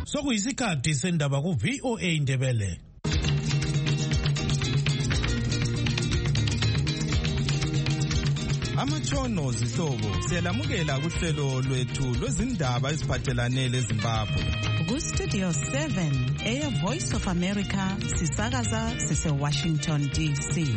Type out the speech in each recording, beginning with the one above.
Sokuyisikhathi sendaba ku VOA Indebele. Amatshono zihlobo siyalamukela kuhlelo lwethu lwezindaba eziphathelane leZimbabwe. Ku-Studio 7 Air Voice of America sisakaza sise-Washington DC.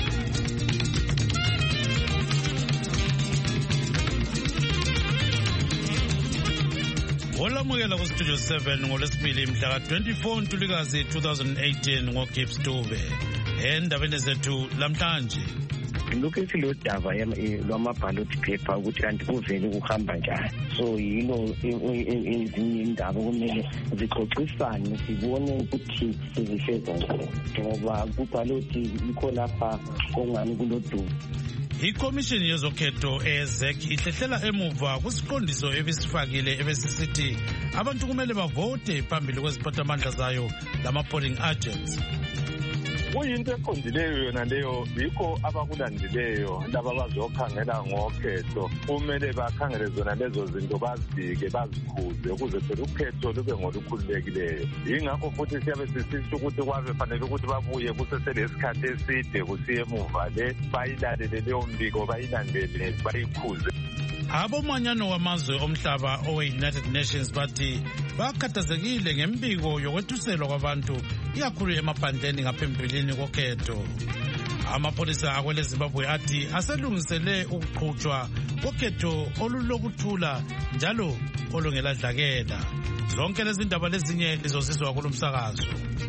Olamukela ku-Studio 7 ngolwesibili mhla ka-24 Ntulikazi 2018 ngoGibbs Dube. Endabeni zethu lamhlanje. Lokhu lo daba lwama-ballot paper ukuthi kanti kuvele kuhamba njani. So yilo ezinye indaba kumele zixoxisane sibone ukuthi sizifeza njani. Ngoba ku-ballot ikho lapha ongani kulodumo. Ikomishini yezokhetho ezek ihlehlela emuva kusiqondiso ebisifakile ebesisithi abantu kumele bavote phambili kweziphathamandla zayo lama-polling agents. Kuyinto eqondileyo yona leyo, yikho abakulandileyo laba bazokhangela ngokhetho kumele bakhangele zona lezo zinto bazibike bazikhuze ukuze phela ukhetho lube ngolukhululekileyo. Yingakho futhi siyabe sisisho ukuthi kwabe fanele ukuthi babuye kuseselesikhathi eside kusiye emuva le bayilalele leyo mbiko bayilandele bayikhuze. Abomanyano wamazwe omhlaba owe-United Nations bathi bakhathazekile ngembiko yokwethuselwa kwabantu ikakhulu emaphandleni ngaphambilini kokhetho. Amapolisa akwele Zimbabwe athi aselungisele ukuqhutshwa kokhetho olulokuthula njalo olungeladlakela. Zonke lezi ndaba lezinye lizosizwa kulo msakazo.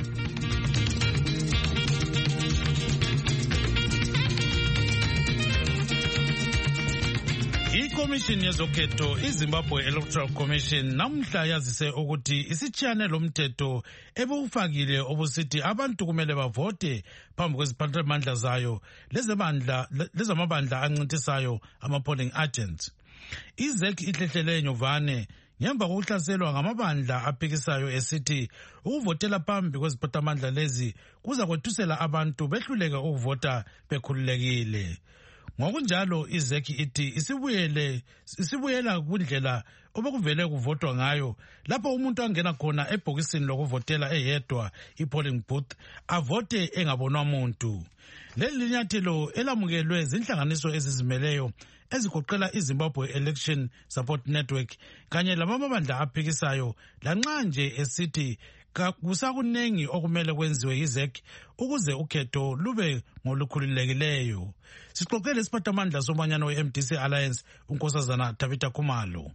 Ikomishini yezokhetho iZimbabwe Electoral Commission namhla yazise ukuthi isitshiyane lomthetho ebewufakile obusithi abantu kumele bavote phambi kweziphathamandla zayo lezamabandla ancintisayo ama-polling agents. IZEC ihlehlele nyovane ngemva kokuhlaselwa ngamabandla aphikisayo esithi ukuvotela phambi kweziphathamandla lezi kuza kwethusela abantu behluleke ukuvota bekhululekile. Ngokunjalo iZEC ithi isibuyela kundlela obekuvele kuvotwa ngayo lapho umuntu angena khona ebhokisini lokuvotela eyedwa i-polling booth avote engabonwa muntu. Leli linyathelo elamukelwe zinhlanganiso ezizimeleyo ezigoqela iZimbabwe Election Support Network kanye lamabandla aphikisayo lanxa nje esithi kusakunengi okumele kwenziwe yiZEC ukuze ukhetho lube ngolukhululekileyo. Sixoxele isiphathamandla somanyano we-MDC Alliance uNkosazana Tabitha Khumalo.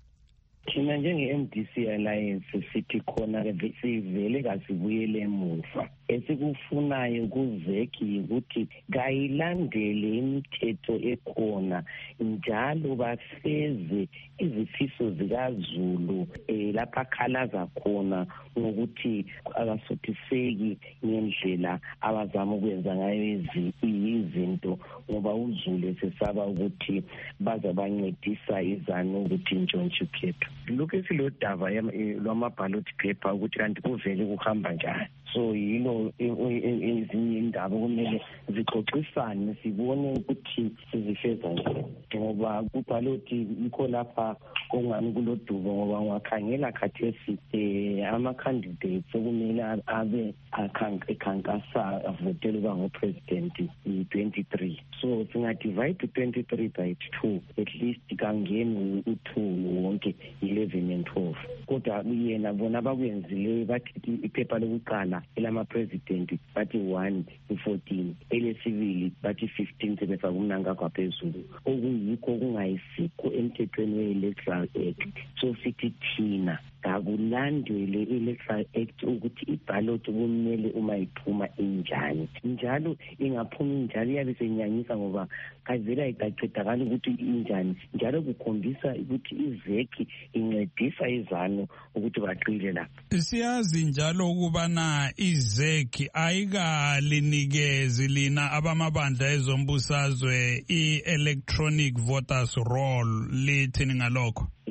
Thina njenge-MDC Alliance sithi khona sivele kasibuyele emuva. Esikufunayo kuZEC ukuthi kayilandele imithetho ekhona njalo bafeze izifiso zikaZulu lapha akhalaza khona ngokuthi akasothiseki ngendlela abazama ukwenza ngayo izinto ngoba uZulu sesaba ukuthi baza bancedisa izanu ukuthi intshontshe ukhetho. Lokhu lo daba lwama-ballot paper ukuthi kanti kuvele kuhamba njani. So yilo ezinye indaba kumele zixoxisane sibone ukuthi sizifeza njani. Ngoba ku-ballot ikho lapha ongani kulodumo ngoba ungakhangela khathesi ama-candidates okumele abe ekhankasa avotele uba ngo-president i-23. So singadivide 23 by 2 at least kangeni u-2 wonke 11 and 12. Kodwa yena bona bakwenzileyo bathi iphepha lokuqala elama-president bathi 1 to-14 elesibili bathi 15 sebefaka umnankagwa phezulu okuyikho kungayisikho emthethweni we-Electoral Act. So sithi thina akulandele i-Electoral Act ukuthi iballot kumele uma iphuma injani njalo ingaphuma injalo iyabe senyanyisa ngoba kavela ayicacedakali ukuthi injani njalo kukhombisa ukuthi iZEC incedisa izanu ukuthi baqile lapha. Siyazi njalo ukubana iZEC ayikalinikezi lina abamabandla ezombusazwe i-electronic voters roll lithini ngalokho?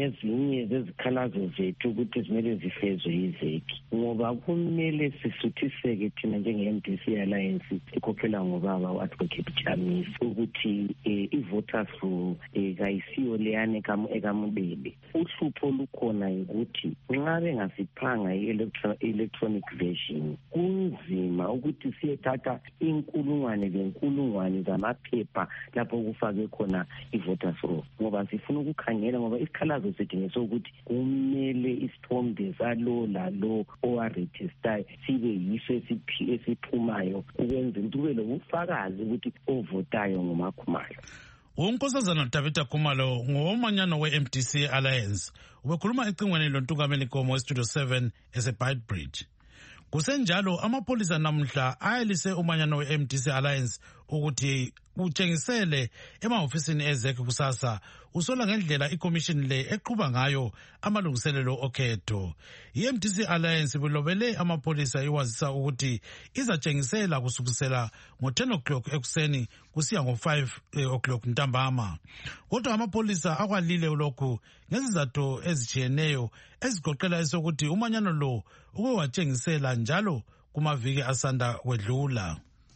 ngezinye zezikhalazo zethu ukuthi zimele zifezwe yizeki, ngoba kumele sisuthiseke thina njenge-MDC Alliance ekhokhela ngobaba u-Advocate Jamis ukuthi i-voters roll kayisiyo leyane ekamubele. Uhlupho lukhona ukuthi nxa bengasiphanga i-electronic version kunzima ukuthi siyethatha inkulungwane zamaphepha lapho kufake khona i-voters roll, ngoba sifuna ukukhangela, ngoba isikhalazo sethu ngesokuthi kumele isithombe salo lalo owarejistayo sibe yiso esiphumayo ukwenzela ukuthi kube lobufakazi ukuthi ovotayo ngumakhumalo. uNkosazana Tabitha Khumalo ngowomanyano we-MDC Alliance ubekhuluma ecingweni lontukameli Nkomo weStudio 7 eseBeitbridge. Kusenjalo amapholisa namhla ayelise umanyano we-MDC Alliance ukuthi utshengisele emahofisini ezekhe kusasa usola ngendlela ikomishini le eqhuba ngayo amalungiselelo okhetho. I-MDC Alliance bilobele amapholisa iwazisa ukuthi izatshengisela kusukisela ngo-10 o'clock ekuseni kusiya ngo-5 o'clock ntambama. Kodwa amapholisa akwalile lokhu ngezizathu ezitshiyeneyo ezigoqela esokuthi umanyano lo uke watshengisela njalo kumaviki asanda kwedlula.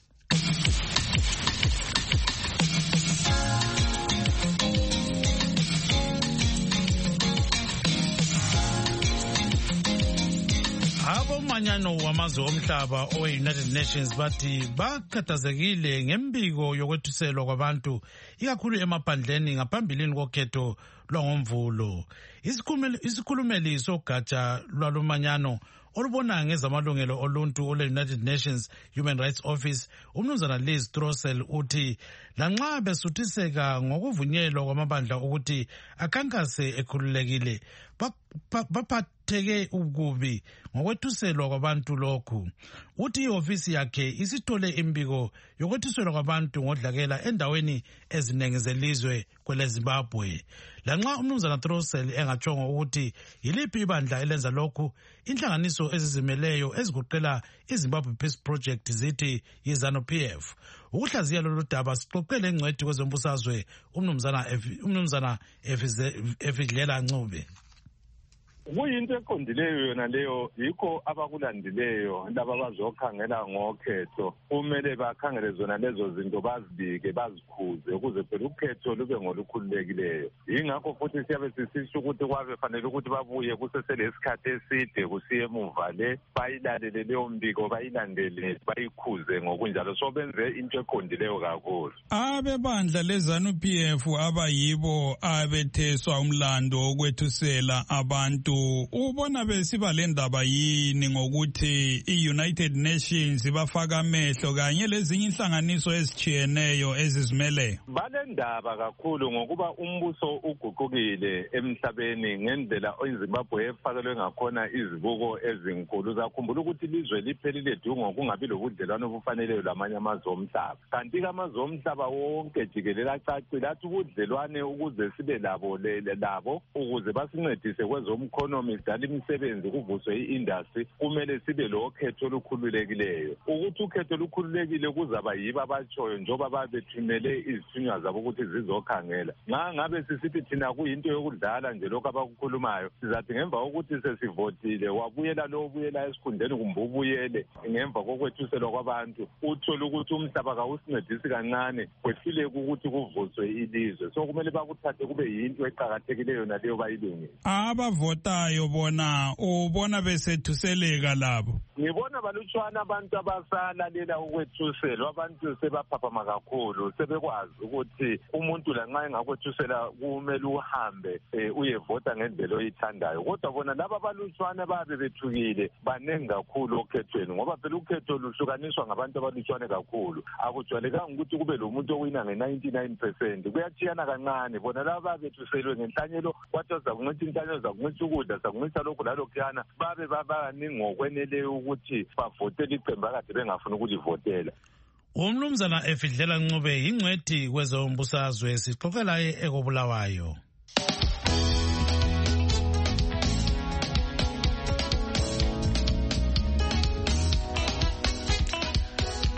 Abomanyano wamazwe omhlaba owe-United Nations bathi bakhathazekile ngembiko yokwethuselwa kwabantu ikakhulu emaphandleni ngaphambilini kokhetho lwangomvulo. Isikhulumeli sogatsha lwalomanyano olubona ngezamalungelo oluntu ole-United Nations Human Rights Office umnumzana Liz Throssell uthi lanxa besuthiseka ngokuvunyelwa kwamabandla ukuthi akhankase ekhululekile baphatheke ukubi ngokwethuselwa kwabantu lokhu. Uthi ihofisi yakhe isithole imbiko yokwethuselwa kwabantu ngodlakela endaweni eziningi zelizwe kweleZimbabwe. Lanxa umnumzana Throssell engatshongo ukuthi yiliphi ibandla elenza lokhu, inhlanganiso ezizimeleyo ezigoqela iZimbabwe Peace Project zithi yi-ZANU-PF. Ukuhlaziya lolu daba sixoxele ingcwethi kwezombusazwe umnumzana Efidlela Ncube. Kuyinto eqondileyo yona leyo, yikho abakulandileyo laba abazokhangela ngokhetho kumele bakhangele zona lezo zinto bazibike bazikhuze ukuze phela ukhetho lube ngolukhululekileyo. Yingakho futhi siyabe sisisho ukuthi kwabe fanele ukuthi babuye kuseselesikhathi eside kusiye emuva le bayilalele leyo mbiko bayilandele bayikhuze ngokunjalo, so benze into eqondileyo kakhulu. Abebandla leZANU-PF abayibo abetheswa umlando wokwethusela abantu ubona besiba le ndaba yini ngokuthi i-United Nations bafaka amehlo kanye lezinye inhlanganiso ezitshiyeneyo ezizimeleyo? Bale ndaba kakhulu ngokuba umbuso uguqukile emhlabeni ngendlela iZimbabwe efakelwe ngakhona izibuko ezinkulu. Zakhumbula ukuthi ilizwe liphelile dungo kungabi lobudlelwano obufaneleyo lamanye amazwe omhlaba, kanti amazwe omhlaba wonke jikelele acacile athi ubudlelwane ukuze sibe labo ukuze basincedise kwezomkhono sidala imisebenzi kuvuswe i-industry kumele sibe lo khetho olukhululekileyo. Ukuthi ukhetho olukhululekile kuzaba yibo abatshoyo njengoba babethumele izithunywa zabo ukuthi zizokhangela. Ngabe sisithi thina kuyinto yokudlala nje lokho abakukhulumayo, sizathi ngemva kokuthi sesivotile wabuyela lo ubuyela esikhundleni kumbe ubuyele ngemva kokwethuselwa kwabantu uthole ukuthi umhlaba kawusincedisi kancane kwehluleke ukuthi kuvuswe ilizwe. So kumele bakuthathe kube yinto eqakathekileyo naleyo bayilungile. Abavotayo bona ubona besethuseleka labo? Ngibona balutshwana abantu abasalalela ukwethuselwa. Abantu sebaphaphama kakhulu, sebekwazi ukuthi umuntu lanxa engakwethusela kumele uhambe uyevota ngendlela oyithandayo. Kodwa bona laba balutshwana babe bethukile banengi kakhulu okhethweni, ngoba phela ukhetho luhlukaniswa ngabantu abalutshwane kakhulu. Akujwayelekanga ukuthi kube lo muntu owina nge-99%, kuyachiyana kancane. Bona laba bethuselwe ngenhlanyelo kwathi zakuncitha inhlanyelo zakuncitha ukudla zakuncitha lokhu lalokhuyana babe babaningi ngokweneleyo ukuthi bavotele iqembu akade bengafuni ukulivotela. Umnumzana Efidlela Ncube yingcwethi kwezombusazwe sixoxela ekobulawayo.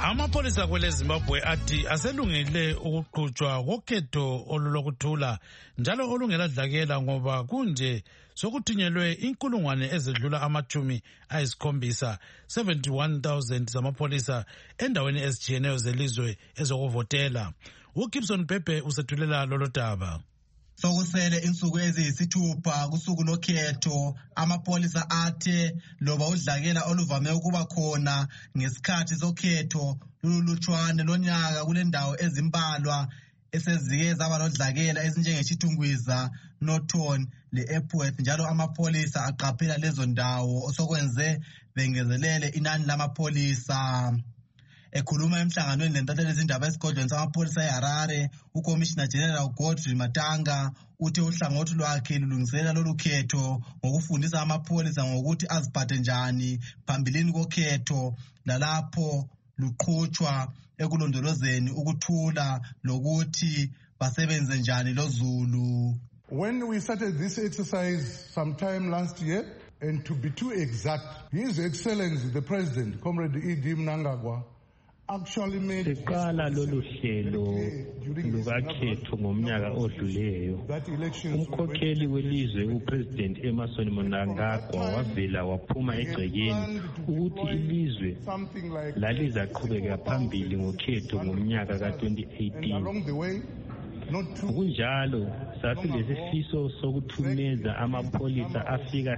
Amapolisa kwele Zimbabwe athi aselungile ukuqhutshwa kokhetho olulokuthula njalo olungeladlakela ngoba kunje sokuthunyelwe inkulungwane ezedlula amachumi ayisikhombisa 71,000 zamapolisa endaweni ezijiyeneyo zelizwe ezokuvotela. uGibson Pepe usethulela lolo daba. Sokusele insuku eziyisithupha kusuku lokhetho, amapolisa athe loba udlakela oluvame ukuba khona ngesikhathi sokhetho lulutshwane lonyaka kule ndawo ezimbalwa esezike zaba lodlakela ezinjengeshithungwiza, Norton le-Epworth, njalo amapolisa aqaphela lezo ndawo osokwenze bengezelele inani lamapolisa. Ekhuluma emhlanganweni lentatheli izindaba esigodlweni samapholisa eHarare, uCommissioner General Godfrey Matanga uthe uhlangothi lwakhe lulungiselela lolu khetho ngokufundisa amapholisa ngokuthi aziphathe njani phambilini kokhetho lalapho luqhutshwa ekulondolozeni ukuthula lokuthi basebenze njani loZulu. When we started this exercise sometime last year, and to be too exact, His Excellency the President, Comrade E.D. Mnangagwa, siqala lolu hlelo lukakhetho ngomnyaka odluleyo. Umkhokheli welizwe uPresident Emmerson Mnangagwa wavela waphuma egcekeni ukuthi ilizwe lalizaqhubeka phambili ngokhetho ngomnyaka ka-2018. Kunjalo sasilesifiso sokuthumeza amapolisa afika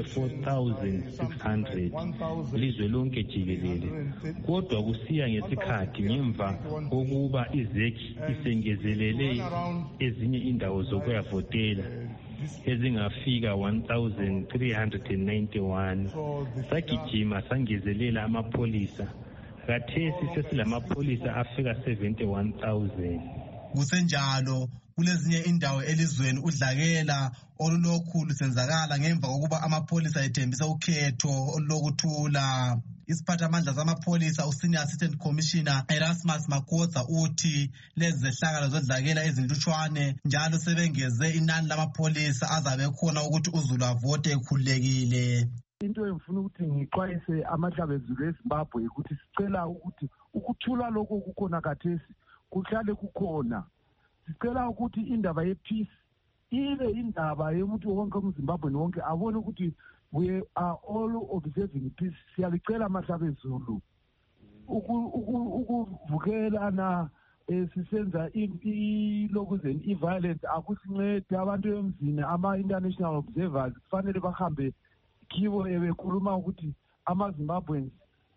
64,600 ilizwe lonke jikelele. Kodwa kusiya ngesikhathi ngemva kokuba izekhi isengezelele ezinye indawo zokuyavotela ezingafika 1,391, sagijima sangezelela amapolisa. Khathesi sesilamapolisa afika 71,000. Kusenjalo kulezinye indawo elizweni udlakela olulokhu lusenzakala ngemva kokuba amapolisa ethembise ukhetho olulokuthula. Isiphathamandla zamapolisa uSenior Assistant Commissioner Erasmus Makhoza uthi lezi zehlakalo zodlakela ezinhlutshwane njalo sebengeze inani lamapolisa azabe khona ukuthi uZulu avote ekhululekile. Into engifuna ukuthi ngixwayise amahlabezulu eZimbabwe ukuthi sicela ukuthi ukuthula lokho kukhona khathesi kuhlale kukhona. Sicela ukuthi indaba ye-peace ibe indaba yomuntu wonke umZimbabwe wonke abone ukuthi we are all observing peace. Siyalicela amahlabezulu ukuvukelana sisenza ilokuzeni i-violence akusincede. Abantu emzini ama-international observers kufanele bahambe kibo bekhuluma ukuthi ama-Zimbabweans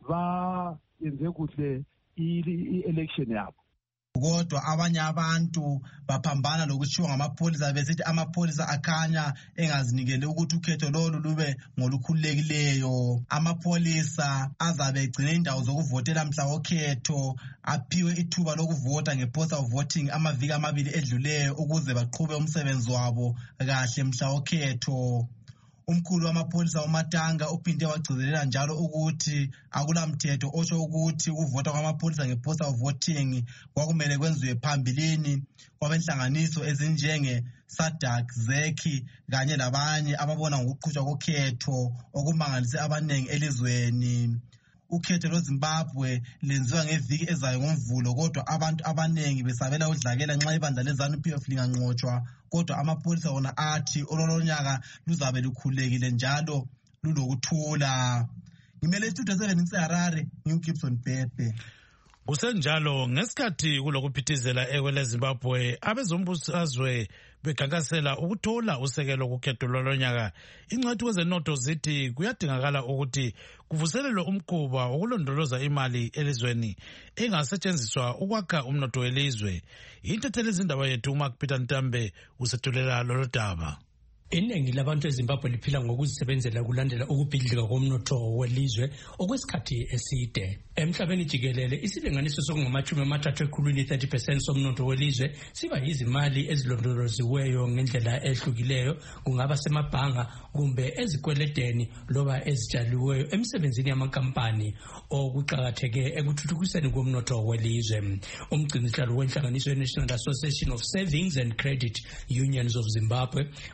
bayenze kuhle i-election yabo. Kodwa abanye abantu baphambana lokushiwo ngamapolisa besithi amapolisa akhanya engazinikele ukuthi ukhetho lolu lube ngolukhululekileyo. Amapolisa azabe egcine indawo zokuvotela mhla wokhetho aphiwe ithuba lokuvota ngepostal voting amaviki amabili edluleyo ukuze baqhube umsebenzi wabo kahle mhla wokhetho. Umkhulu wamapolisa uMatanga uphinde wagcizelela njalo ukuthi akulamthetho osho ukuthi ukuvota kwamapolisa ngepostal voting kwakumele kwenziwe phambilini kwabenhlanganiso ezinjenge SADC, ZECI kanye labanye ababona ngokuqhutshwa kokhetho okumangalise abanengi elizweni. Ukhetho lweZimbabwe lenziwa ngeviki ezayo ngoMvulo, kodwa abantu abanengi besabela udlakela nxa ibandla leZANU-PF linganqotshwa. Kodwa amapolisa wona athi ololonyaka luzabe lukhululekile njalo lulokuthula. Ngimele istudio 7 ngiseHarare, ngiuGibson Pepe. Kusenjalo ngesikhathi kulokuphithizela ekwele Zimbabwe abezombusazwe bekhankasela ukuthola usekelo kukhetho lolonyaka, ingcwethi kwezenotho zithi kuyadingakala ukuthi kuvuselelwe umkhuba wokulondoloza imali elizweni engasetshenziswa ukwakha umnotho welizwe. Intatheli izindaba yethu uMark Peter Ntambe usethulela lolo daba. Iningi labantu eZimbabwe liphila ngokuzisebenzela kulandela ukubhidlika komnotho welizwe okwesikhathi eside. Emhlabeni jikelele isilinganiso sokungamachumi-30 ekhulwini 30% somnotho welizwe siba yizimali ezilondoloziweyo ngendlela ehlukileyo, kungaba semabhanga kumbe ezikweledeni loba ezitshaliweyo emsebenzini yamankampani okuqakatheke ekuthuthukiseni komnotho welizwe. Umgcinihlalo wenhlanganiso ye-National Association of Savings and Credit Unions of Zimbabwe, umnumzana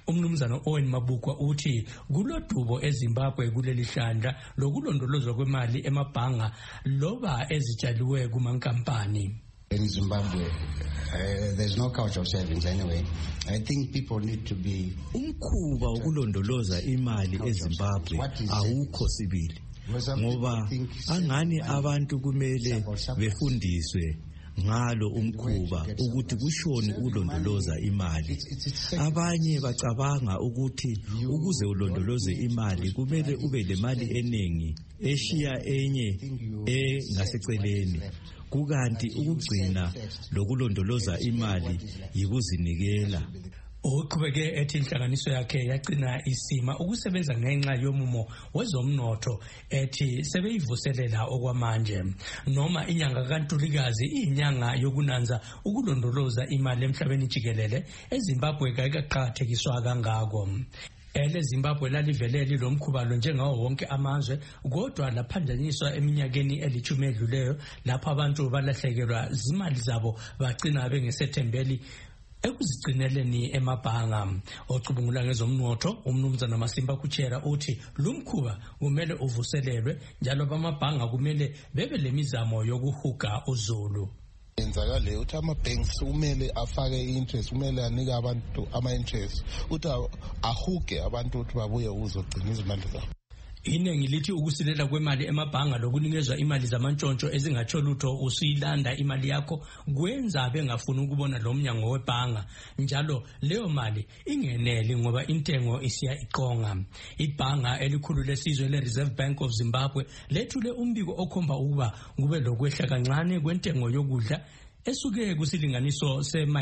umnumzana Owen Mabukwa uthi kulodubo eZimbabwe kuleli hlandla lokulondolozwa kwemali emabhanga loba ezitshaliwe kumankampani. In Zimbabwe, there's no culture of savings anyway. I think people need to be... Umkhuba ukulondoloza imali eZimbabwe awukho sibili. Ngoba angani abantu kumele befundiswe ngalo umkhuba ukuthi kushoni ulondoloza imali. Abanye bacabanga ukuthi ukuze ulondoloze imali kumele ube lemali eningi eshiya enye ngaseceleni. Kukanti ukugcina lokulondoloza imali yikuzinikela. Uqhubeke ethi inhlanganiso yakhe yagcina isima ukusebenza ngenxa yomumo wezomnotho ethi sebeyivuselela okwamanje. Noma inyanga kaNtulikazi inyanga yokunanza ukulondoloza imali emhlabeni jikelele, eZimbabwe kayikaqhathekiswa kangako. Zimbabwe laliveleli lomkhubalo njengawo wonke amazwe, kodwa laphanjaniswa eminyakeni elithumi edluleyo lapho abantu balahlekelwa zimali zabo bagcina bengesethembeli ekuzigcineleni emabhanga. Ocubungula ngezomnotho umnumzana Masimba Kuchera uthi lumkhuba kumele uvuselelwe njalo bamabhanga kumele bebe lemizamo yokuhuga uzulu. Enzakale uthi ama-banks kumele afake i-interest, kumele anike abantu ama-interest uthi ahuge abantu ukuthi babuye ukuzogcina izimali zabo. Iningi lithi ukusilela kwemali emabhanga lokunikezwa imali zamantshontsho ezingatsho lutho usuyilanda imali yakho kwenza bengafuni ukubona lo mnyango webhanga, njalo leyo mali ingeneli ngoba intengo isiya iqonga. Ibhanga elikhulu lesizwe le-Reserve Bank of Zimbabwe lethule umbiko okhomba ukuba kube lokwehla kancane kwentengo yokudla esuke kusilinganiso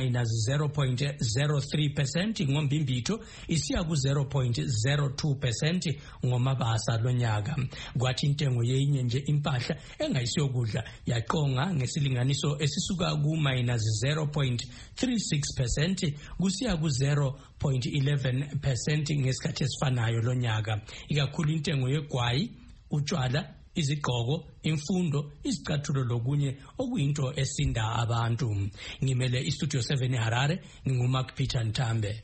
se-0.03% ngombimbitho isiya ku-0.02% ngomabasa lonyaka. Kwathi intengo yenye nje impahla engayisiyokudla yaqonga ngesilinganiso esisuka ku-0.36% kusiya ku-0.11% ngesikhathi esifanayo lonyaka. Ikakhulu intengo yegwayi, utshwala, izigqoko, imfundo, izicathulo lokunye okuyinto esinda abantu. Ngimele iStudio 7 eHarare, nginguMark Peter Ntambe.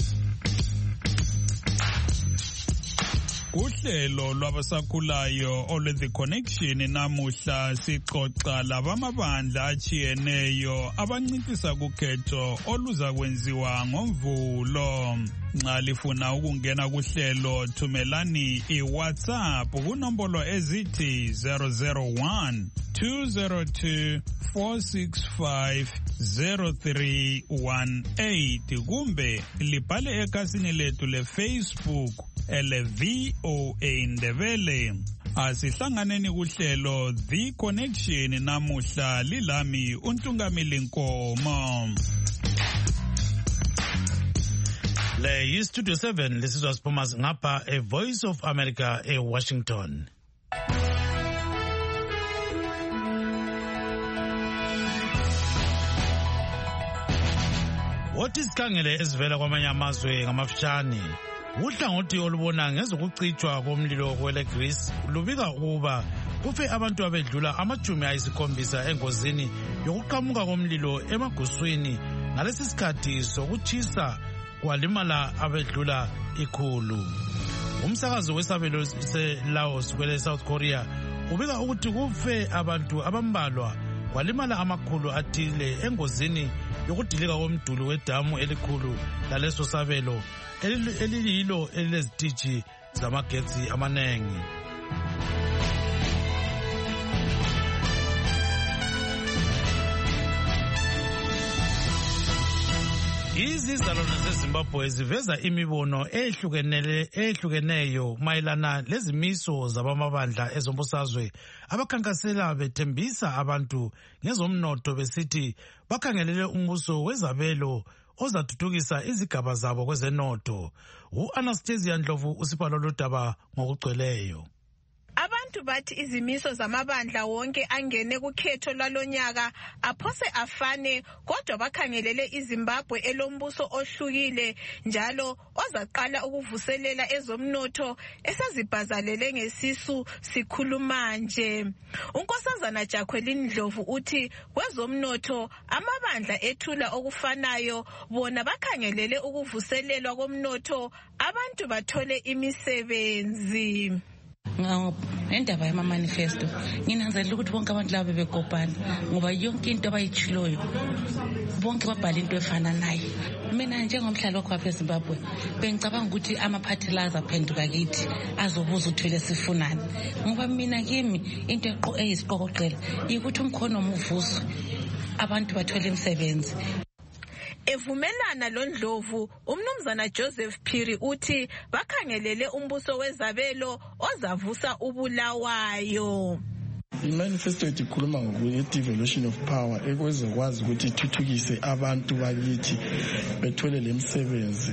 Uhlelo lwabasakhulayo olwe-The Connection namuhla sixoxa labamabandla achiyeneyo abancintisa kukhetho oluza kwenziwa ngoMvulo. Nxa lifuna ukungena kuhlelo thumelani iWhatsApp kunombolo ezithi 001 202 465 0318 kumbe libhale ekhasini lethu leFacebook ele-VOA Ndebele. Asihlanganeni kuhlelo The Connection namuhla, lilami uNtungamili Nkomo. Le yiStudio 7 lisizwa siphuma ngapha eVoice of America eWashington. Wothi sikhangele ezivela kwamanye amazwe ngamafishane. Uhlangothi olubona ngezokucitshwa komlilo kweleGreece lubika ukuba kufe abantu abedlula 70 engozini yokuqhamuka komlilo emaguswini ngalesi sikhathi sokuchisa kwalimala abedlula 100. Umsakazo wesabelo seLaos kwele South Korea ubika ukuthi kufe abantu abambalwa kwalimala 100 athile engozini yokudilika komduli wedamu elikhulu laleso sabelo elililo elilezitiji zamagetsi amanengi. Izizalwane zeZimbabwe ziveza imibono ehlukeneyo mayelana lezimiso zabamabandla ezombusazwe abakhankasela bethembisa abantu ngezomnotho besithi bakhangelele umbuso wezabelo ozathuthukisa izigaba zabo kwezenotho. U-Anastasia Ndlovu usipha lolu daba ngokugcweleyo. Abantu Abantu bathi izimiso zamabandla wonke angene kukhetho lwalonyaka aphose afane, kodwa bakhangelele iZimbabwe elombuso ohlukile njalo ozaqala ukuvuselela ezomnotho esazibhazalele ngesisu sikhuluma nje. uNkosazana Jacqueline Ndlovu uthi kwezomnotho amabandla ethula okufanayo, bona bakhangelele ukuvuselelwa komnotho, abantu bathole imisebenzi. Ngendaba yama-manifesto nginanzelela ukuthi bonke abantu laba bebekopana ngoba yonke into abayichiloyo bonke babhala into efananayo. Mina njengomhlali wakhona eZimbabwe bengicabanga ukuthi amaphathi la azaphenduka kithi azobuza uthwele sifunani, ngoba mina kimi into eyisiqokoqela ukuthi umkhono umuvuswe, abantu bathole imisebenzi. Evumelana loNdlovu, umnumzana Joseph Phiri uthi bakhangelele umbuso wezabelo ozavusa uBulawayo. I-manifesto ikhuluma nge-devolution of power ekwezokwazi ukuthi ithuthukise abantu bakithi bethole lemisebenzi.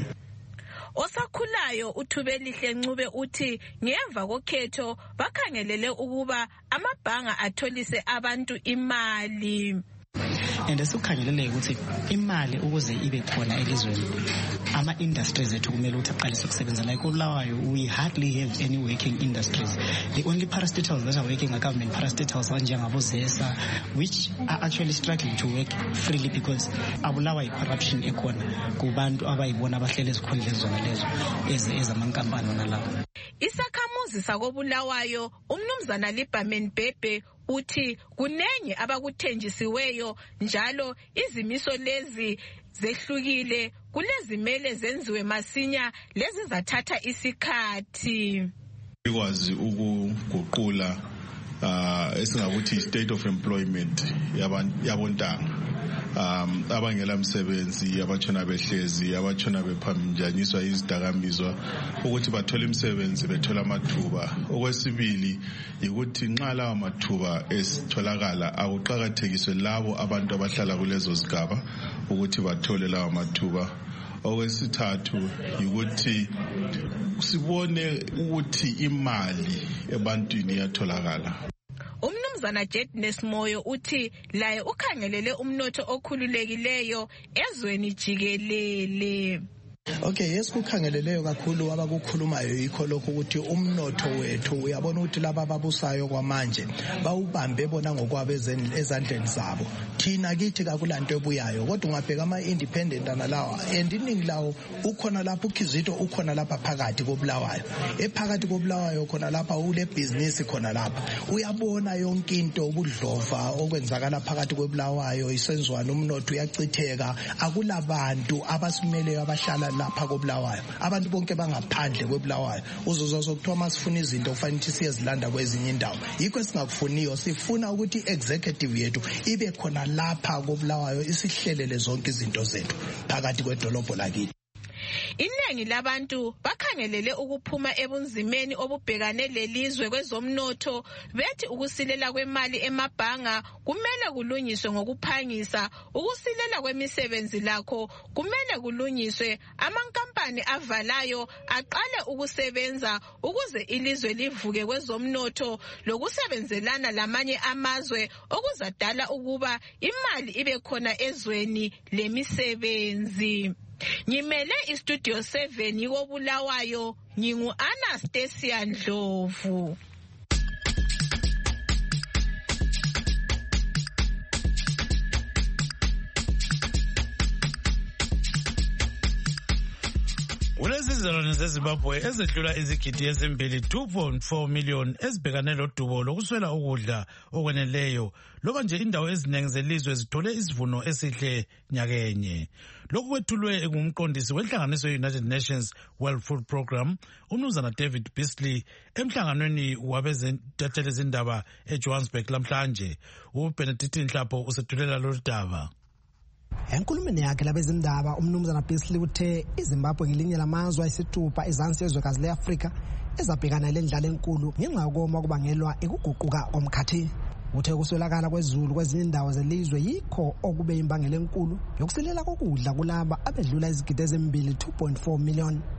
Osakhulayo uThubelihle Ncube uthi ngemva kokhetho bakhangelele ukuba amabhanga atholise abantu imali. And esikukhangelele ukuthi imali ukuze ibe khona elizweni, ama-industries ethu kumele ukuthi aqalise ukusebenza. Like uBulawayo, we hardly have any working industries. The only parastatals that are working are government parastatals njengabo ZESA, which are actually struggling to work freely because abulawa corruption ekhona kubantu abayibona abahlele ezikhundleni zona lezo ezamankampani nalawo. Isakhamuzi sakobulawayo umnumzana Liberman Bhebhe uthi kunenye abakuthenjisiweyo njalo izimiso lezi zehlukile, kulezimele zenziwe masinya, lezi zathatha isikhathi. Ikwazi ukuguqula esingakuthi state of employment yabontanga, abangela msebenzi, abatshona behlezi, abatshona bephambanjaniswa izidakamizwa, ukuthi bathole imisebenzi, bethola amathuba. Okwesibili ukuthi nxa lawa mathuba esitholakala akuqakathekiswe labo abantu abahlala kulezo zigaba ukuthi bathole lawa mathuba. Okwesithathu ukuthi sibone ukuthi imali ebantwini iyatholakala. Umnumzana Jedness Moyo uthi laye ukhangelele umnotho okhululekileyo ezweni jikelele. Okay, yes, kukhangeleleyo kakhulu abakukhulumayo yikho lokho ukuthi umnotho wethu uyabona ukuthi laba ababusayo kwamanje bawubambe bona ngokwabo ezandleni zabo. Thina kithi kakulanto ebuyayo, kodwa ungabheka ama-independent analawa and iningi lawo ukhona lapha uKizito, ukhona lapha phakathi koBulawayo. Ephakathi koBulawayo khona lapha ule business khona lapha. Uyabona yonke into ubudlova okwenzakala phakathi koBulawayo isenziwana, umnotho uyachitheka, akulabantu abasimeleyo abahlala lapha koBulawayo. Abantu bonke bangaphandle koBulawayo. Uzozwa kuthiwa masifuna izinto kufanele ukuthi siyezilanda kwezinye indawo. Yikho singakufuniyo, sifuna ukuthi executive yethu ibe khona lapha koBulawayo isihlelele zonke izinto zethu phakathi kwedolobho lakithi. Iningi labantu bakhangelele ukuphuma ebunzimeni obubhekane lelizwe kwezomnotho, bethi ukusilela kwemali emabhanga kumele kulungiswe ngokuphangisa, ukusilela kwemisebenzi lakho kumele kulungiswe, amankampani avalayo aqale ukusebenza ukuze ilizwe livuke kwezomnotho, lokusebenzelana lamanye amazwe okuzadala ukuba imali ibe khona ezweni lemisebenzi. Ngimele iStudio 7 yikoBulawayo, ngingu Anastasia Ndlovu. Kulezizalwane zeZimbabwe ezedlula izigidi ezimbili 2.4 million ezibhekane lodubo lokuswela ukudla okweneleyo, loba nje indawo eziningi zelizwe zithole isivuno esihle nyakenye. Lokhu kwethulwe ngumqondisi wenhlanganiso ye-United Nations World Food Programme, umnumzana David Beasley, emhlanganweni wabezentatheli izindaba eJohannesburg lamhlanje. uBenedict Nhlapho usethulela lolu daba. Enkulumeni yakhe labezindaba umnumzana Beasley uthe iZimbabwe ngelinye lamazwe ayisithupha ezansi yezwekazi le-Afrika ezabhekana lendlala enkulu ngenxa yokoma okubangelwa ekuguquka komkhathi. Uthe ukuswelakala kwezulu kwezinye indawo zelizwe yikho okube imbangela enkulu yokusilela kokudla kulaba abedlula izigidi ezimbili 2.4 million.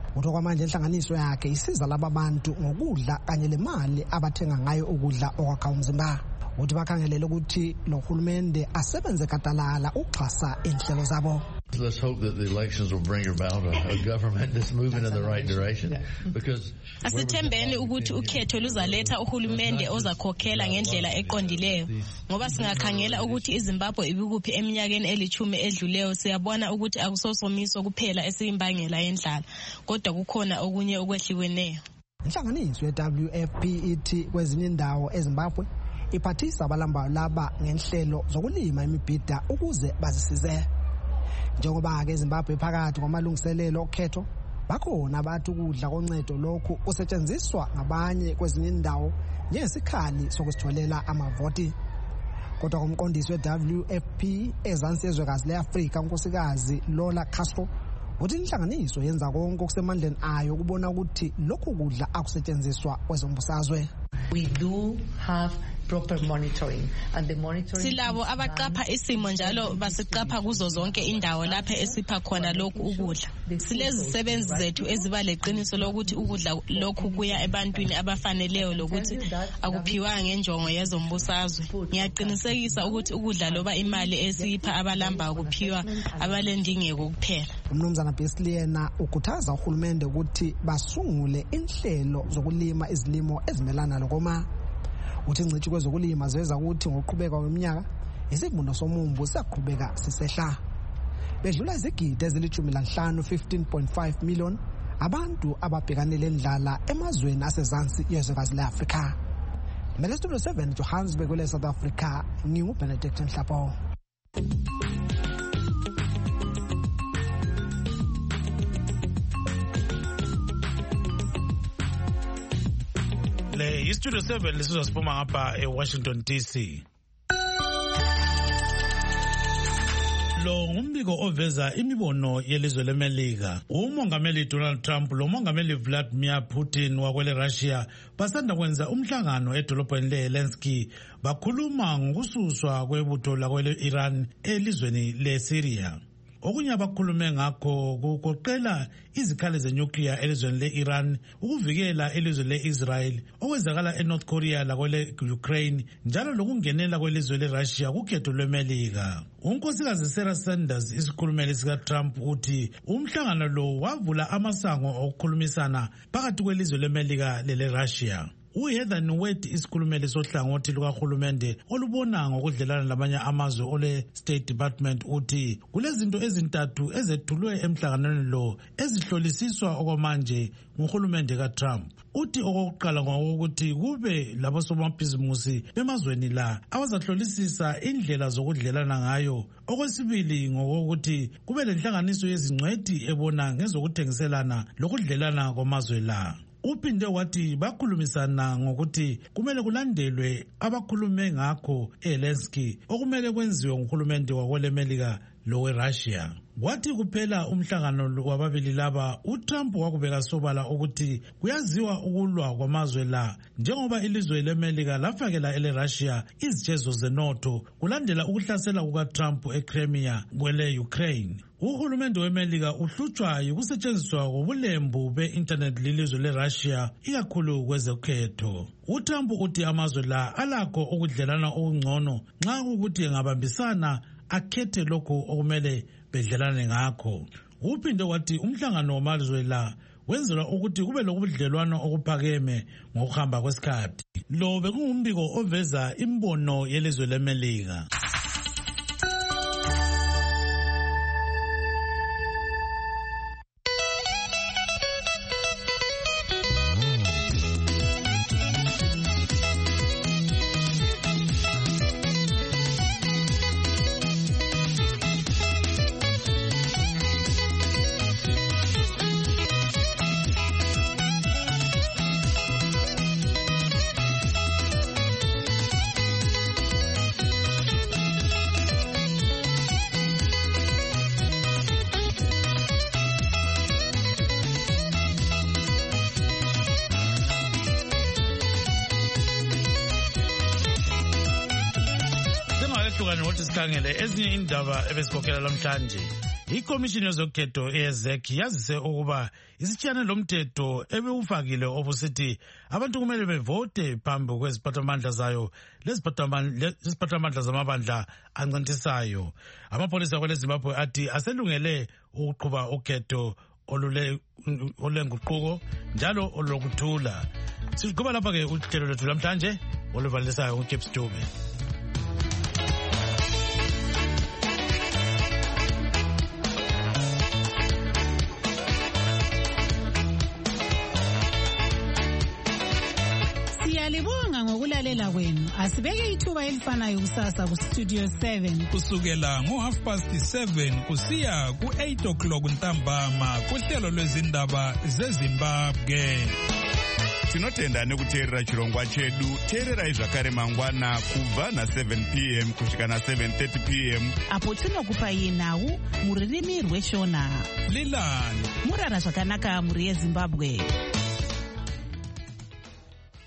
Uthi kwamanje inhlanganiso yakhe isiza laba bantu ngokudla kanye lemali abathenga ngayo ukudla okwakha umzimba. Uthi bakhangelele ukuthi lo hulumende asebenze kadalala uxhasa inhlelo zabo. Let's hope that the elections will bring about a government that's moving in the right direction, because asithembeni ukuthi ukhetho luzaletha uhulumende ozakhokhela ngendlela eqondileyo, ngoba singakhangela ukuthi iZimbabwe ibikuphi eminyakeni elithumi edluleyo siyabona ukuthi akusosomiso kuphela esiyimbangela yendlala, kodwa kukhona okunye okwehliweneyo. Inhlanganiso ye-WFP ithi kwezinye indawo eZimbabwe iphathisa abalambayo laba ngenhlelo zokulima imibhida ukuze bazisize. Njengoba ke eZimbabwe phakathi kwamalungiselelo okhetho bakhona abantu ukudla koncedo lokhu kusetshenziswa ngabanye kwezinye indawo njengesikhali sokusitholela amavoti. Kodwa kumqondisi we-WFP ezansi yezwekazi le-Afrika unkosikazi Lola Castro uthi inhlanganiso yenza konke okusemandleni ayo ukubona ukuthi lokhu kudla akusetshenziswa kwezombusazwe. We do have proper monitoring, and the monitoring silabo abaqapha isimo njalo basiqapha kuzo zonke indawo lapha esipha khona lokhu ukudla. Silezisebenzi zethu eziba leqiniso lokuthi ukudla lokhu kuya ebantwini abafaneleyo lokuthi akuphiwanga ngenjongo yezombusazwe. Ngiyaqinisekisa ukuthi ukudla loba imali esipha abalamba ukuphiwa abalendingeko kuphela. Umnumzana Beasley yena ukhuthaza uhulumende ukuthi basungule inhlelo zokulima izilimo ezimelana lokoma. Uthi ingcitshi kwezokulima ziveza ukuthi ngokuqhubeka kweminyaka isivuno somumbu siyaqhubeka sisehla. Bedlula izigidi ezili-15 15.5 million abantu ababhekanele indlala emazweni asezansi yezwekazi le-Afrika. Mele Studio 7 Johannesburg kule South Africa, nginguBenedict Nhlapo. Le Studio 7 lisizosiphuma ngapha eWashington DC. Lo ngumbiko oveza imibono yelizwe leMelika. Umongameli Donald Trump lo mongameli Vladimir Putin wakwele Russia basanda kwenza umhlangano edolobheni leHelsinki bakhuluma ngokususwa kwebutho lakwele Iran elizweni leSyria. Okunye abakhulume ngakho kugoqela izikhali zenuclear elizweni le-Iran, ukuvikela elizwe le-Israel, okwenzakala eNorth Korea lakwele Ukraine, njalo lokungenela kwelizwe le-Russia kukhetho lweMelika. Unkosikazi Sarah Sanders, isikhulumeli sika-Trump, uthi umhlangano lo wavula amasango okukhulumisana phakathi kwelizwe leMelika lele-Russia. uHeather Nauert, isikhulumeli sohlangothi lukahulumende olubona ngokudlelana labanye amazwe ole State Department, uthi kulezinto ezintathu ezethulwe emhlanganweni lo ezihlolisiswa okwamanje nguhulumende kaTrump. Uthi okokuqala ngokuthi kube labosomabhizimusi bemazweni la abazahlolisisa indlela zokudlelana ngayo. Okwesibili ngokuthi kube lenhlanganiso yezingcweti ebona ngezokuthengiselana lokudlelana kwamazwe la. Uphinde wathi bakhulumisana ngokuthi kumele kulandelwe abakhulume ngakho eHelsinki okumele kwenziwe nguhulumende wakweleMelika loweRussia. Wathi kuphela umhlangano wababili laba uTrump wakubeka sobala ukuthi kuyaziwa ukulwa kwamazwe la njengoba ilizwe leMelika lafakela eleRussia izijezo zenotho kulandela ukuhlasela kukaTrump eCrimea kwele Ukraine. Uhulumende weMelika uhlutshwa ukusetshenziswa kobulembu be-internet lilizwe leRussia ikakhulu kwezokhetho. uTrump uthi amazwe la alakho ukudlelana okungcono nxa ukuthi engabambisana akhethe lokho okumele bedlelane ngakho. Uphinde wathi umhlangano wamazwe la wenzelwa ukuthi kube lokubudlelwano okuphakeme ngokuhamba kwesikhathi. Lo bekungumbiko oveza imbono yelizwe leMelika. Sikhangele ezinye indaba ebesikhokhela namhlanje. ikomishini yezokhetho eyezek yazise ukuba isitshiyane lomthetho ebewufakile obusithi abantu kumele bevote phambi kweziphathamandla zayo leziphathamandla zamabandla ancintisayo. Amapolisa kwele Zimbabwe athi aselungele ukuqhuba ukhetho olenguquko njalo olokuthula. Siqhuba lapha ke uhlelo lwethu namhlanje oluvalisayo uCape Stube. Siyalibonga ngokulalela kwenu. Asibeke ithuba elifanayo kusasa ku Studio 7 kusukela ngo7:30 kusiya ku8 ntambama kuhlelo lwezindaba zeZimbabwe. Tinotenda nekuteerera chirongwa chedu. Teererai zvakare mangwana kubva na7 p.m. kusvika na7:30 p.m. apo tinokupai nhau muririmi rweshona. Lilani murara zvakanaka muri yeZimbabwe.